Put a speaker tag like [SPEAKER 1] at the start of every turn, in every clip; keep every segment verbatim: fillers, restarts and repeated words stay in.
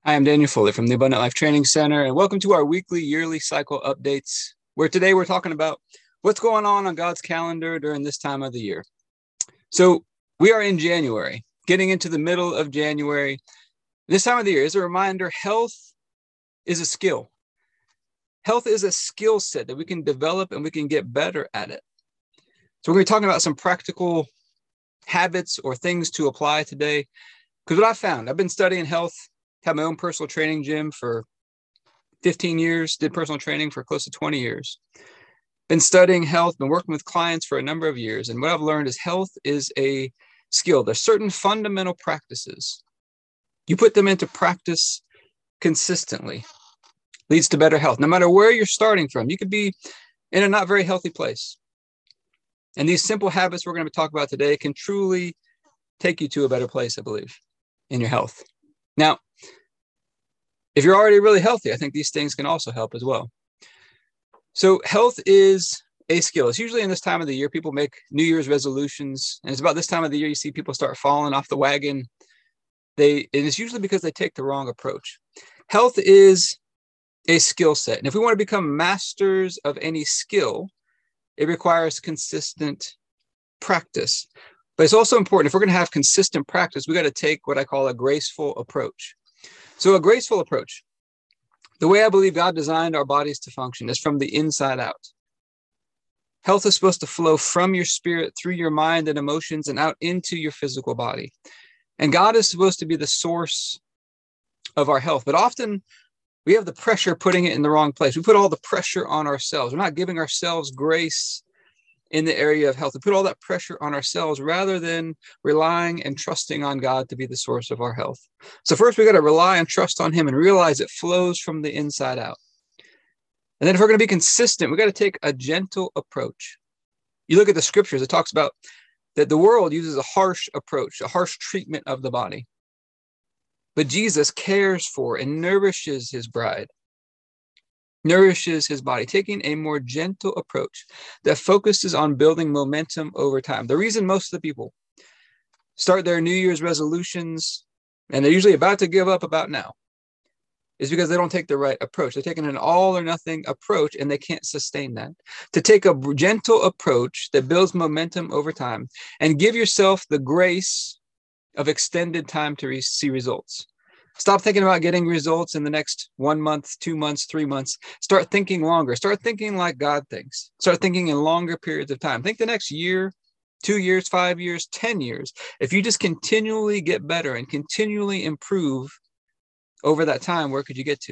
[SPEAKER 1] I am Daniel Foley from the Abundant Life Training Center, and welcome to our weekly, yearly cycle updates, where today we're talking about what's going on on God's calendar during this time of the year. So we are in January, getting into the middle of January. This time of the year is a reminder, health is a skill. Health is a skill set that we can develop and we can get better at it. So we're going to be talking about some practical habits or things to apply today. Because what I found, I've been studying health, have my own personal training gym for fifteen years, did personal training for close to twenty years. Been studying health, been working with clients for a number of years. And what I've learned is health is a skill. There's certain fundamental practices. You put them into practice consistently, leads to better health. No matter where you're starting from, you could be in a not very healthy place. And these simple habits we're going to talk about today can truly take you to a better place, I believe, in your health. Now, if you're already really healthy, I think these things can also help as well. So health is a skill. It's usually in this time of the year, people make New Year's resolutions. And it's about this time of the year, you see people start falling off the wagon. They, and it's usually because they take the wrong approach. Health is a skill set. And if we want to become masters of any skill, it requires consistent practice. But it's also important, if we're going to have consistent practice, we got to take what I call a graceful approach. So a graceful approach, the way I believe God designed our bodies to function is from the inside out. Health is supposed to flow from your spirit, through your mind and emotions, and out into your physical body. And God is supposed to be the source of our health. But often we have the pressure putting it in the wrong place. We put all the pressure on ourselves. We're not giving ourselves grace in the area of health. We put all that pressure on ourselves rather than relying and trusting on God to be the source of our health. So first, we got to rely and trust on Him and realize it flows from the inside out. And then if we're going to be consistent, we got to take a gentle approach. You look at the scriptures, it talks about that the world uses a harsh approach, a harsh treatment of the body. But Jesus cares for and nourishes His bride, nourishes His body, taking a more gentle approach that focuses on building momentum over time. The reason most of the people start their New Year's resolutions, and they're usually about to give up about now, is because they don't take the right approach. They're taking an all or nothing approach, and they can't sustain that. To take a gentle approach that builds momentum over time and give yourself the grace of extended time to re- see results. Stop thinking about getting results in the next one month, two months, three months. Start thinking longer. Start thinking like God thinks. Start thinking in longer periods of time. Think the next year, two years, five years, ten years. If you just continually get better and continually improve over that time, where could you get to?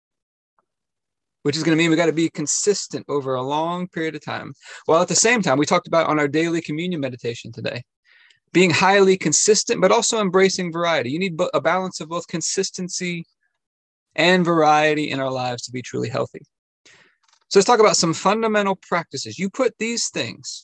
[SPEAKER 1] Which is going to mean we got to be consistent over a long period of time. While at the same time, we talked about on our daily communion meditation today, being highly consistent, but also embracing variety. You need a balance of both consistency and variety in our lives to be truly healthy. So let's talk about some fundamental practices. You put these things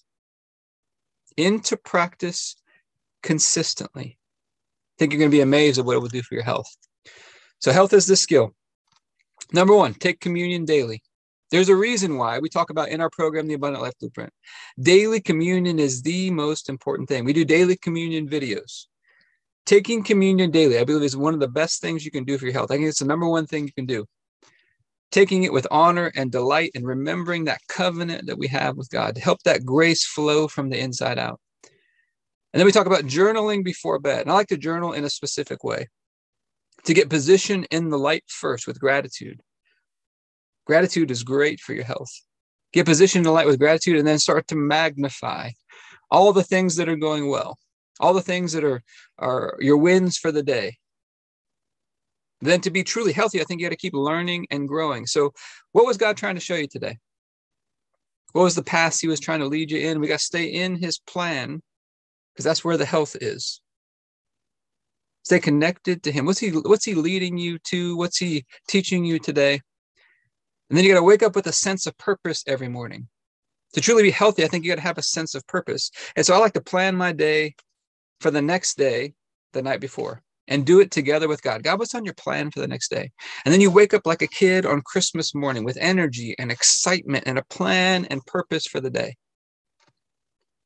[SPEAKER 1] into practice consistently. I think you're going to be amazed at what it will do for your health. So health is the skill. Number one, take communion daily. There's a reason why we talk about in our program, the Abundant Life Blueprint. Daily communion is the most important thing. We do daily communion videos. Taking communion daily, I believe, is one of the best things you can do for your health. I think it's the number one thing you can do. Taking it with honor and delight and remembering that covenant that we have with God to help that grace flow from the inside out. And then we talk about journaling before bed. And I like to journal in a specific way. To get positioned in the light first with gratitude. Gratitude is great for your health. Get positioned in the light with gratitude and then start to magnify all the things that are going well, all the things that are, are your wins for the day. Then to be truly healthy, I think you got to keep learning and growing. So what was God trying to show you today? What was the path He was trying to lead you in? We got to stay in His plan because that's where the health is. Stay connected to Him. What's he, what's he leading you to? What's He teaching you today? And then you got to wake up with a sense of purpose every morning. To truly be healthy, I think you got to have a sense of purpose. And so I like to plan my day for the next day, the night before, and do it together with God. God, what's on your plan for the next day? And then you wake up like a kid on Christmas morning with energy and excitement and a plan and purpose for the day.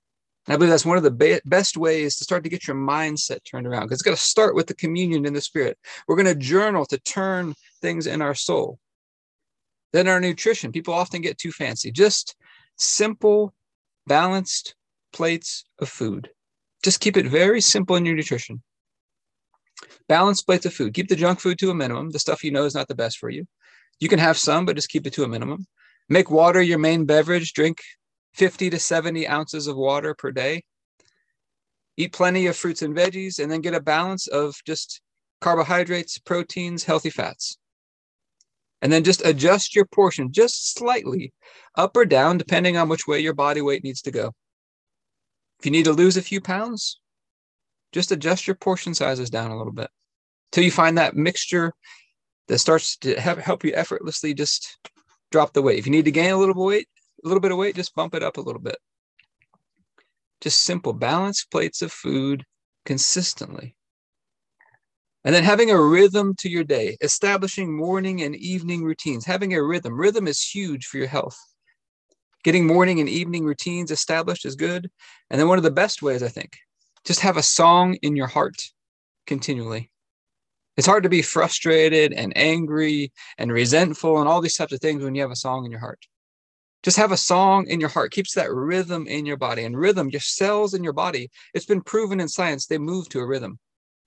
[SPEAKER 1] And I believe that's one of the be- best ways to start to get your mindset turned around, because it's got to start with the communion in the Spirit. We're going to journal to turn things in our soul. Then our nutrition. People often get too fancy. Just simple, balanced plates of food. Just keep it very simple in your nutrition. Balanced plates of food. Keep the junk food to a minimum, the stuff you know is not the best for you. You can have some, but just keep it to a minimum. Make water your main beverage. Drink fifty to seventy ounces of water per day. Eat plenty of fruits and veggies, and then get a balance of just carbohydrates, proteins, healthy fats. And then just adjust your portion just slightly up or down, depending on which way your body weight needs to go. If you need to lose a few pounds, just adjust your portion sizes down a little bit till you find that mixture that starts to have, help you effortlessly just drop the weight. If you need to gain a little bit of weight, a little bit of weight, just bump it up a little bit. Just simple, balanced plates of food consistently. And then having a rhythm to your day, establishing morning and evening routines, having a rhythm. Rhythm is huge for your health. Getting morning and evening routines established is good. And then one of the best ways, I think, just have a song in your heart continually. It's hard to be frustrated and angry and resentful and all these types of things when you have a song in your heart. Just have a song in your heart. Keeps that rhythm in your body. And rhythm, your cells in your body, it's been proven in science, they move to a rhythm.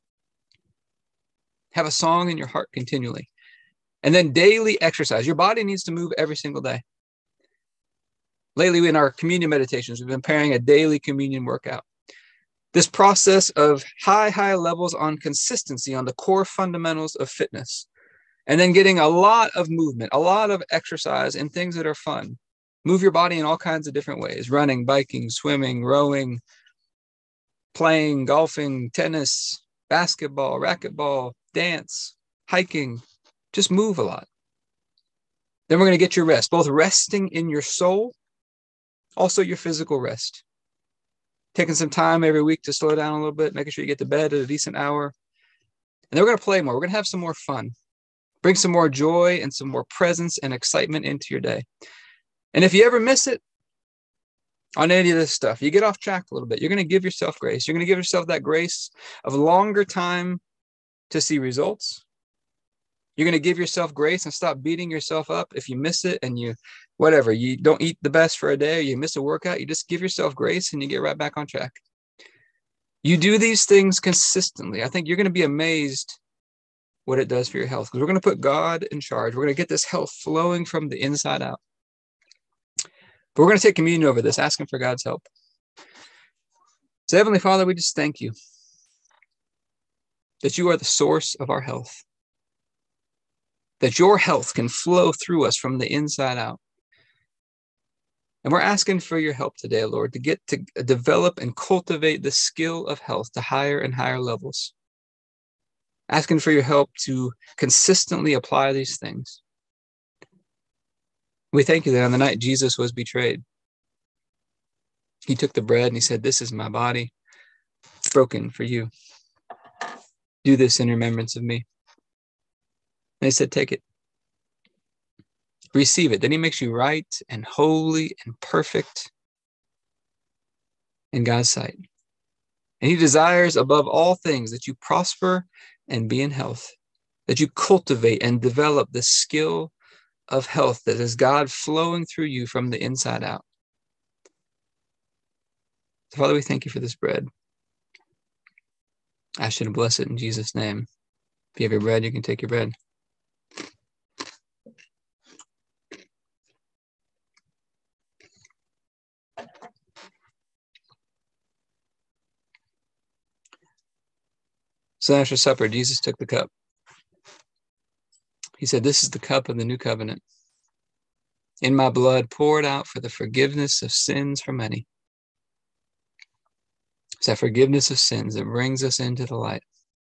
[SPEAKER 1] Have a song in your heart continually. And then daily exercise. Your body needs to move every single day. Lately in our communion meditations, we've been pairing a daily communion workout. This process of high, high levels on consistency on the core fundamentals of fitness. And then getting a lot of movement, a lot of exercise and things that are fun. Move your body in all kinds of different ways. Running, biking, swimming, rowing, playing, golfing, tennis, basketball, racquetball, dance, hiking. Just move a lot. Then we're going to get your rest, both resting in your soul, also your physical rest. Taking some time every week to slow down a little bit, making sure you get to bed at a decent hour. And then we're going to play more. We're going to have some more fun. Bring some more joy and some more presence and excitement into your day. And if you ever miss it on any of this stuff, you get off track a little bit, you're going to give yourself grace. You're going to give yourself that grace of longer time to see results. You're going to give yourself grace and stop beating yourself up if you miss it and you, whatever, you don't eat the best for a day, or you miss a workout. You just give yourself grace and you get right back on track. You do these things consistently. I think you're going to be amazed what it does for your health, because we're going to put God in charge. We're going to get this health flowing from the inside out. But we're going to take communion over this, asking for God's help. So Heavenly Father, we just thank you that you are the source of our health, that your health can flow through us from the inside out. And we're asking for your help today, Lord, to get to develop and cultivate the skill of health to higher and higher levels. Asking for your help to consistently apply these things. We thank you that on the night Jesus was betrayed, he took the bread and he said, "This is my body broken for you. Do this in remembrance of me." And he said, "Take it. Receive it." Then he makes you right and holy and perfect in God's sight. And he desires above all things that you prosper and be in health, that you cultivate and develop the skill of health that is God flowing through you from the inside out. So Father, we thank you for this bread. I ask you to bless it in Jesus' name. If you have your bread, you can take your bread. So after supper, Jesus took the cup. He said, "This is the cup of the new covenant, in my blood poured out for the forgiveness of sins for many." It's that forgiveness of sins that brings us into the light.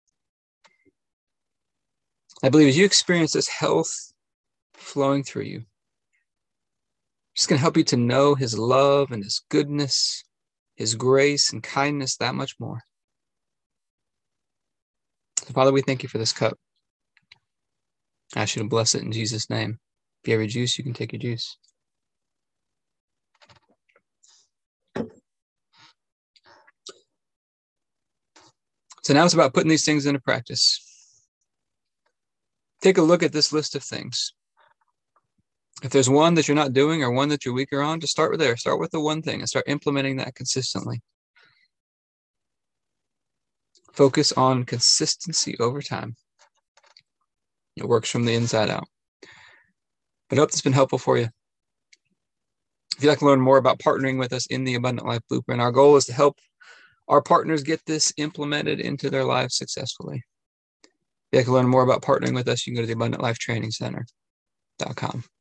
[SPEAKER 1] I believe as you experience this health flowing through you, it's going to help you to know his love and his goodness, his grace and kindness that much more. So Father, we thank you for this cup. I ask you to bless it in Jesus' name. If you have your juice, you can take your juice. So now it's about putting these things into practice. Take a look at this list of things. If there's one that you're not doing or one that you're weaker on, just start with there. Start with the one thing and start implementing that consistently. Focus on consistency over time. It works from the inside out. But I hope this has been helpful for you. If you'd like to learn more about partnering with us in the Abundant Life Blueprint, our goal is to help our partners get this implemented into their lives successfully. If you'd like to learn more about partnering with us, you can go to the abundant life training center dot com.